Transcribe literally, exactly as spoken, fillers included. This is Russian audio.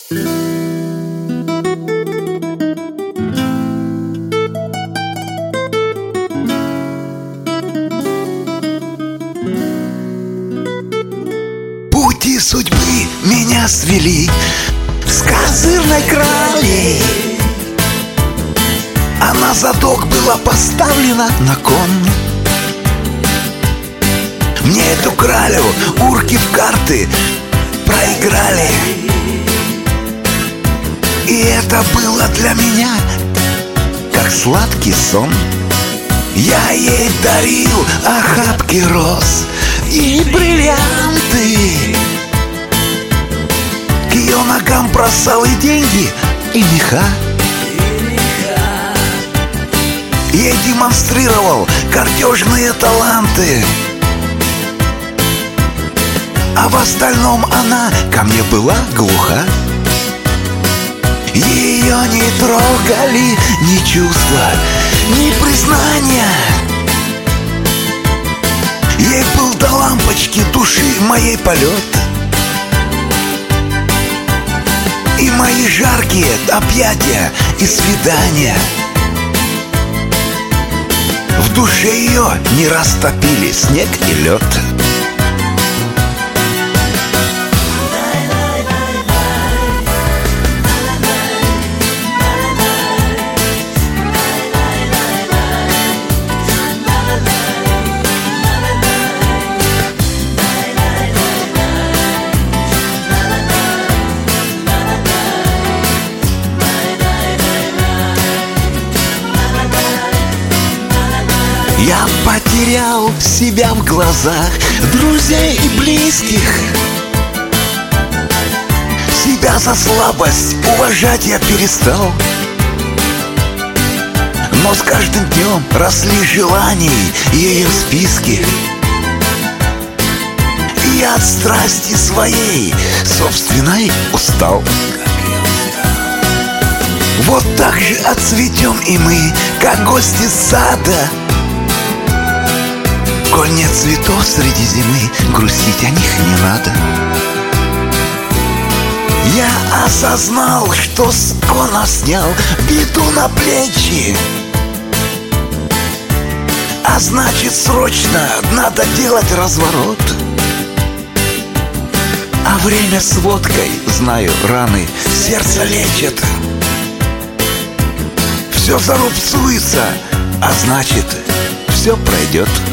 Пути судьбы меня свели с козырной кралей. Она задок была поставлена на кон. Мне эту кралю урки в карты проиграли. И это было для меня как сладкий сон. Я ей дарил охапки роз и бриллианты. К ее ногам бросал и деньги, и меха. Ей демонстрировал картежные таланты. А в остальном она ко мне была глуха. Ее не трогали ни чувства, ни признания. Ей был до лампочки души моей полет. И мои жаркие объятия и свидания в душе ее не растопили снег и лед. Я потерял себя в глазах друзей и близких. Себя за слабость уважать я перестал. Но с каждым днем росли желаний ее списки. И я от страсти своей собственной устал. Вот так же отцветем и мы, как гости сада. Коль нет цветов среди зимы, грустить о них не надо. Я осознал, что скоро снял беду на плечи. А значит, срочно надо делать разворот. А время с водкой, знаю, раны сердце лечит. Все зарубцуется, а значит, все пройдет.